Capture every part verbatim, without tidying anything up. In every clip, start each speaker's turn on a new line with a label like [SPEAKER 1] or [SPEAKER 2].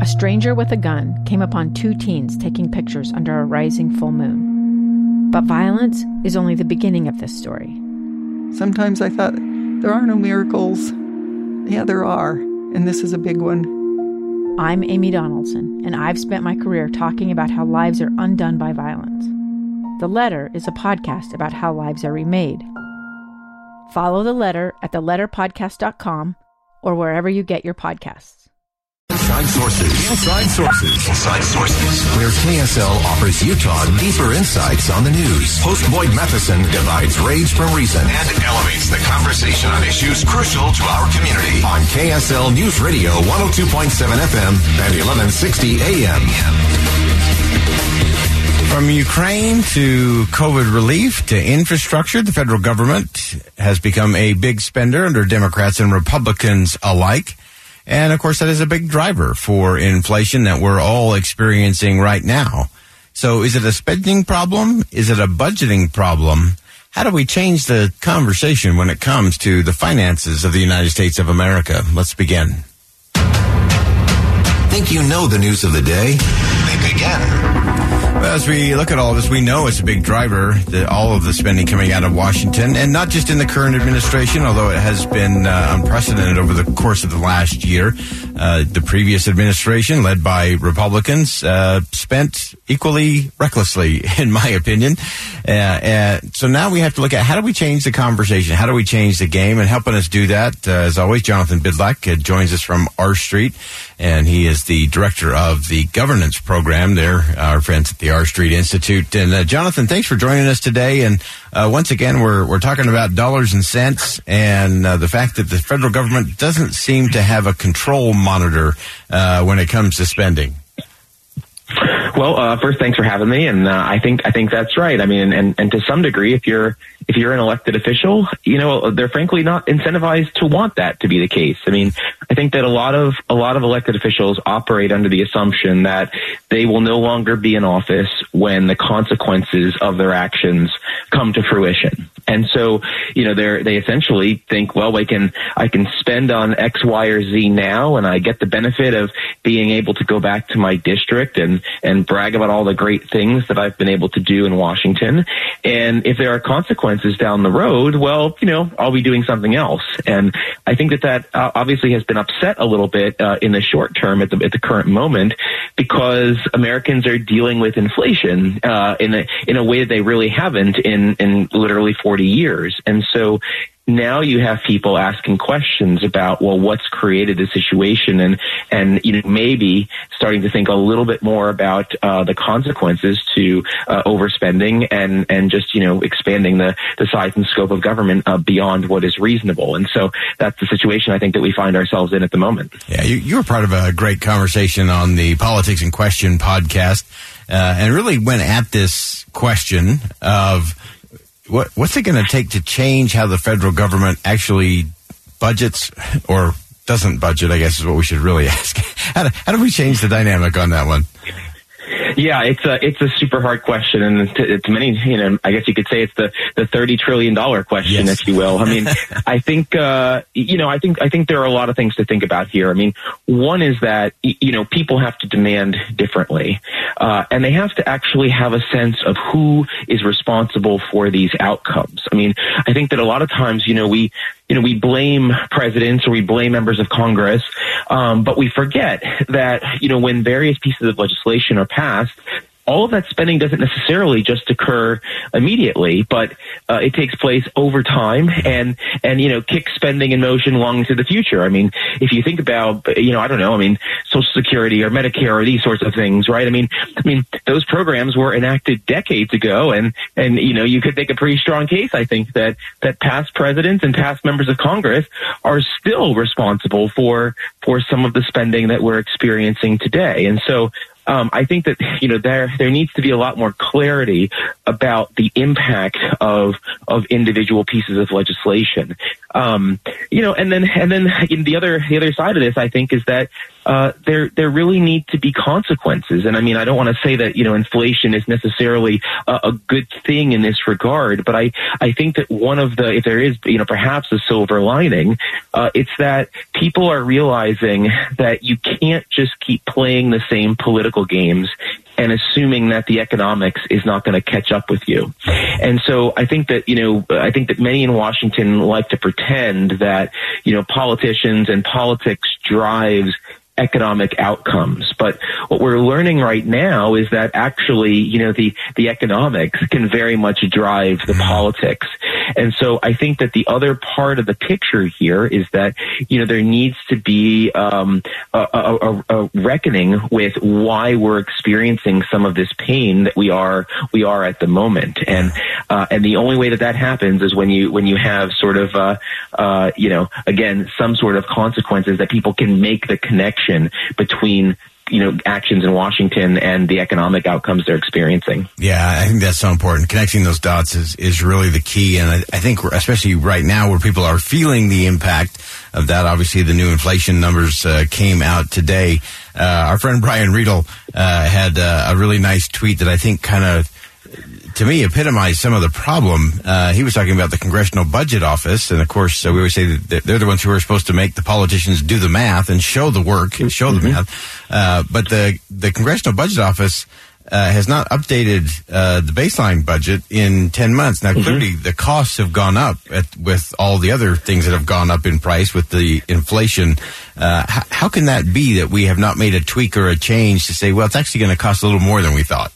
[SPEAKER 1] a stranger with a gun came upon two teens taking pictures under a rising full moon. But violence is only the beginning of this story.
[SPEAKER 2] Sometimes I thought, there are no miracles. Yeah, there are, and this is a big one.
[SPEAKER 1] I'm Amy Donaldson, and I've spent my career talking about how lives are undone by violence. The Letter is a podcast about how lives are remade. Follow The Letter at the letter podcast dot com or wherever you get your podcasts.
[SPEAKER 3] Inside Sources. Inside Sources. Inside Sources. Where K S L offers Utah deeper insights on the news. Host Boyd Matheson divides rage from reason and elevates the conversation on issues crucial to our community. On K S L News Radio one oh two point seven F M and eleven sixty A M.
[SPEAKER 4] From Ukraine to COVID relief to infrastructure, the federal government has become a big spender under Democrats and Republicans alike. And, of course, that is a big driver for inflation that we're all experiencing right now. So is it a spending problem? Is it a budgeting problem? How do we change the conversation when it comes to the finances of the United States of America? Let's begin.
[SPEAKER 3] Think you know the news of the day? Think again.
[SPEAKER 4] Well, as we look at all this, we know it's a big driver, the, all of the spending coming out of Washington, and not just in the current administration, although it has been uh, unprecedented over the course of the last year. Uh, the previous administration, led by Republicans, uh, spent equally recklessly, in my opinion. Uh, uh, so now we have to look at how do we change the conversation? How do we change the game? And helping us do that, uh, as always, Jonathan Bidlack uh, joins us from R Street, and he is the director of the governance program there, our friends at the R Street Institute. And uh, Jonathan, thanks for joining us today. And uh, once again, we're we're talking about dollars and cents and uh, the fact that the federal government doesn't seem to have a control monitor uh, when it comes to spending.
[SPEAKER 5] Well, uh, first, thanks for having me, and uh, I think I think that's right. I mean, and, and to some degree, if you're if you're an elected official, you know, they're frankly not incentivized to want that to be the case. I mean, I think that a lot of a lot of elected officials operate under the assumption that they will no longer be in office when the consequences of their actions come to fruition. And so, you know, they they essentially think, well, I can I can spend on X, Y, or Z now, and I get the benefit of being able to go back to my district and and brag about all the great things that I've been able to do in Washington. And if there are consequences down the road, well, you know, I'll be doing something else. And I think that that uh, obviously has been upset a little bit uh, in the short term at the at the current moment, because Americans are dealing with inflation uh, in a in a way that they really haven't in in literally forty years. And so now you have people asking questions about, well, what's created the situation, and and you know, maybe starting to think a little bit more about uh, the consequences to uh, overspending and and just, you know, expanding the the size and scope of government uh, beyond what is reasonable. And so that's the situation I think that we find ourselves in at the moment.
[SPEAKER 4] Yeah, you, you were part of a great conversation on the Politics in Question podcast, uh, and really went at this question of What, what's it going to take to change how the federal government actually budgets or doesn't budget, I guess is what we should really ask. How do, how do we change the dynamic on that one?
[SPEAKER 5] Yeah, it's a it's a super hard question, and it's, it's many. You know, I guess you could say it's the the thirty trillion dollar question, yes, if you will. I mean, I think uh, you know, I think I think there are a lot of things to think about here. I mean, one is that you know, people have to demand differently, uh, and they have to actually have a sense of who is responsible for these outcomes. I mean, I think that a lot of times, you know, we. You know, we blame presidents or we blame members of Congress, um, but we forget that, you know, when various pieces of legislation are passed, all of that spending doesn't necessarily just occur immediately, but uh, it takes place over time and, and, you know, kicks spending in motion long into the future. I mean, if you think about, you know, I don't know, I mean, Social Security or Medicare or these sorts of things, right? I mean, I mean, those programs were enacted decades ago, and, and, you know, you could make a pretty strong case, I think, that, that past presidents and past members of Congress are still responsible for, for some of the spending that we're experiencing today. And so, Um, I think that, you know, there there needs to be a lot more clarity about the impact of of individual pieces of legislation. Um, you know, and then and then the other the other side of this, I think, is that uh, there there really need to be consequences. And I mean, I don't want to say that, you know, inflation is necessarily a, a good thing in this regard, but I, I think that one of the, if there is, you know, perhaps a silver lining, uh, it's that people are realizing that you can't just keep playing the same political games and assuming that the economics is not going to catch up with you. And so I think that, you know, I think that many in Washington like to pretend that, you know, politicians and politics drives economic outcomes. But what we're learning right now is that actually, you know, the, the economics can very much drive the politics. And so I think that the other part of the picture here is that, you know, there needs to be um, a, a, a reckoning with why we're experiencing some of this pain that we are we are at the moment. And uh, and the only way that that happens is when you when you have sort of, uh, uh, you know, again, some sort of consequences that people can make the connection between, you know, actions in Washington and the economic outcomes they're experiencing.
[SPEAKER 4] Yeah, I think that's so important. Connecting those dots is, is really the key. And I, I think we're, especially right now where people are feeling the impact of that, obviously the new inflation numbers uh, came out today. Uh, our friend Brian Riedel uh, had uh, a really nice tweet that I think kind of, to me, epitomized some of the problem. Uh, he was talking about the Congressional Budget Office, and of course, uh, we always say that they're the ones who are supposed to make the politicians do the math and show the work and show mm-hmm. the math. Uh, but the the Congressional Budget Office uh, has not updated uh, the baseline budget in ten months. Now, mm-hmm. clearly, the costs have gone up at, with all the other things that have gone up in price with the inflation. Uh, how, how can that be that we have not made a tweak or a change to say, well, it's actually going to cost a little more than we thought?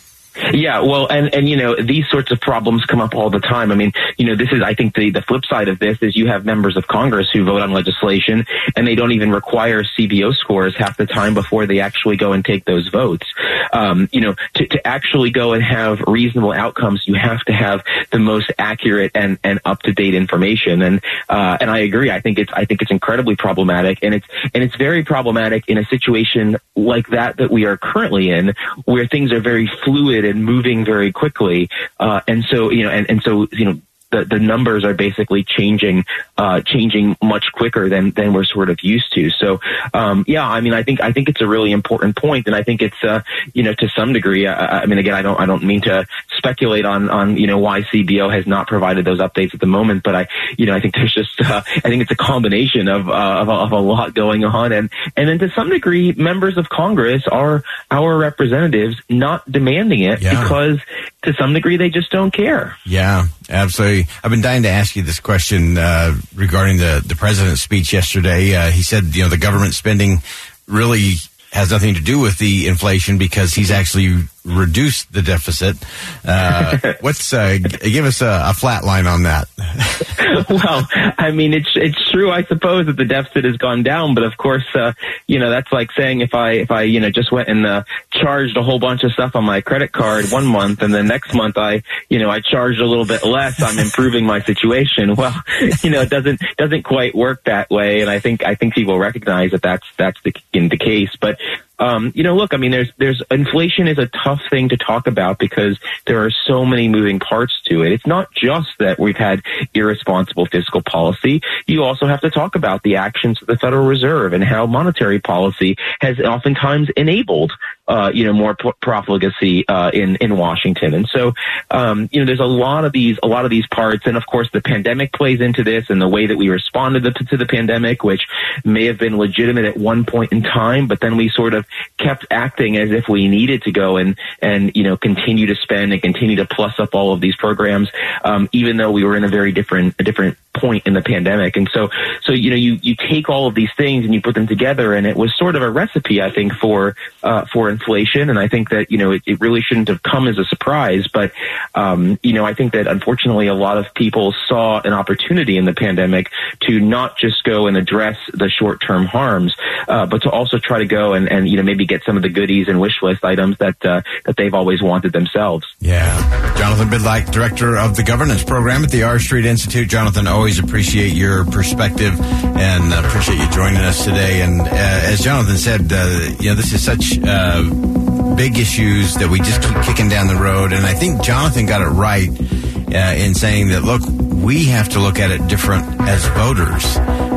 [SPEAKER 5] Yeah, well, and, and, you know, these sorts of problems come up all the time. I mean, you know, this is, I think the, the flip side of this is you have members of Congress who vote on legislation and they don't even require C B O scores half the time before they actually go and take those votes. Um, you know, to, to actually go and have reasonable outcomes, you have to have the most accurate and, and up-to-date information. And, uh, and I agree. I think it's, I think it's incredibly problematic, and it's, and it's very problematic in a situation like that that we are currently in, where things are very fluid and moving very quickly. Uh, and so, you know, and, and so, you know, the, the numbers are basically changing, uh, changing much quicker than, than we're sort of used to. So, um, yeah, I mean, I think, I think it's a really important point, and I think it's, uh, you know, to some degree, I, I mean, again, I don't, I don't mean to speculate on, on, you know, why C B O has not provided those updates at the moment, but I, you know, I think there's just, uh, I think it's a combination of, uh, of, of a lot going on. And, and then to some degree, members of Congress are our representatives not demanding it yeah. because to some degree, they just don't care.
[SPEAKER 4] Yeah, absolutely. I've been dying to ask you this question uh, regarding the, the president's speech yesterday. Uh, he said, you know, the government spending really has nothing to do with the inflation because he's actually reduced the deficit. Uh, what's uh, give us a, a flat line on that?
[SPEAKER 5] Well, I mean, it's it's true, I suppose, that the deficit has gone down, but of course, uh, you know, that's like saying if I if I you know just went and uh, charged a whole bunch of stuff on my credit card one month, and then next month I you know I charged a little bit less, I'm improving my situation. Well, you know, it doesn't doesn't quite work that way, and I think I think people recognize that that's that's the in the case, but. Um, you know, look, I mean, there's, there's, inflation is a tough thing to talk about because there are so many moving parts to it. It's not just that we've had irresponsible fiscal policy. You also have to talk about the actions of the Federal Reserve and how monetary policy has oftentimes enabled, uh, you know, more p- profligacy, uh, in, in Washington. And so, um, you know, there's a lot of these, a lot of these parts. And of course, the pandemic plays into this and the way that we responded to, to the pandemic, which may have been legitimate at one point in time, but then we sort of kept acting as if we needed to go and, and, you know, continue to spend and continue to plus up all of these programs, um, even though we were in a very different, a different point in the pandemic. And so, so, you know, you, you take all of these things and you put them together, and it was sort of a recipe, I think, for, uh, for inflation. And I think that, you know, it, it really shouldn't have come as a surprise, but, um, you know, I think that unfortunately a lot of people saw an opportunity in the pandemic to not just go and address the short-term harms, uh, but to also try to go and, and, you know, maybe get some of the goodies and wish list items that, uh, that they've always wanted themselves.
[SPEAKER 4] Yeah. Jonathan Bidlack, Director of the Governance Program at the R Street Institute. Jonathan, always appreciate your perspective and appreciate you joining us today. And uh, as Jonathan said, uh, you know, this is such uh, big issues that we just keep kicking down the road. And I think Jonathan got it right uh, in saying that, look, we have to look at it different as voters.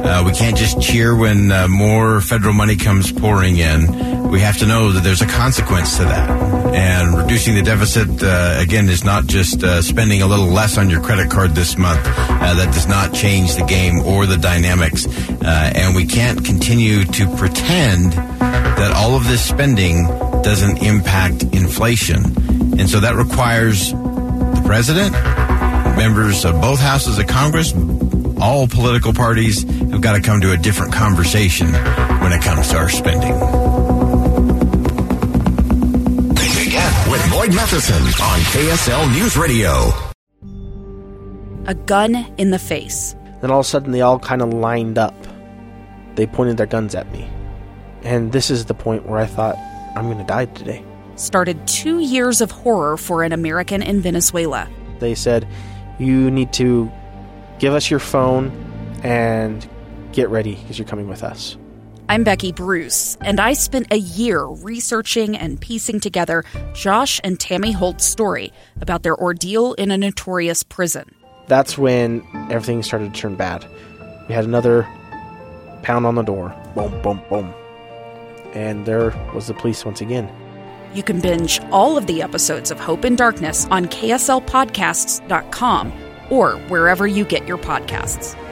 [SPEAKER 4] Uh, we can't just cheer when uh, more federal money comes pouring in. We have to know that there's a consequence to that. And reducing the deficit, uh, again, is not just uh, spending a little less on your credit card this month. Uh, that does not change the game or the dynamics. Uh, and we can't continue to pretend that all of this spending doesn't impact inflation. And so that requires the president, members of both houses of Congress, all political parties have got to come to a different conversation when it comes to our spending.
[SPEAKER 3] Again, with Boyd Matheson on K S L News Radio.
[SPEAKER 6] A gun in the face.
[SPEAKER 7] Then all of a sudden they all kind of lined up. They pointed their guns at me. And this is the point where I thought, I'm going to die today.
[SPEAKER 6] Started two years of horror for an American in Venezuela.
[SPEAKER 7] They said, you need to give us your phone and get ready because you're coming with us.
[SPEAKER 6] I'm Becky Bruce, and I spent a year researching and piecing together Josh and Tammy Holt's story about their ordeal in a notorious prison.
[SPEAKER 7] That's when everything started to turn bad. We had another pound on the door. Boom, boom, boom. And there was the police once again.
[SPEAKER 6] You can binge all of the episodes of Hope in Darkness on K S L podcasts dot com or wherever you get your podcasts.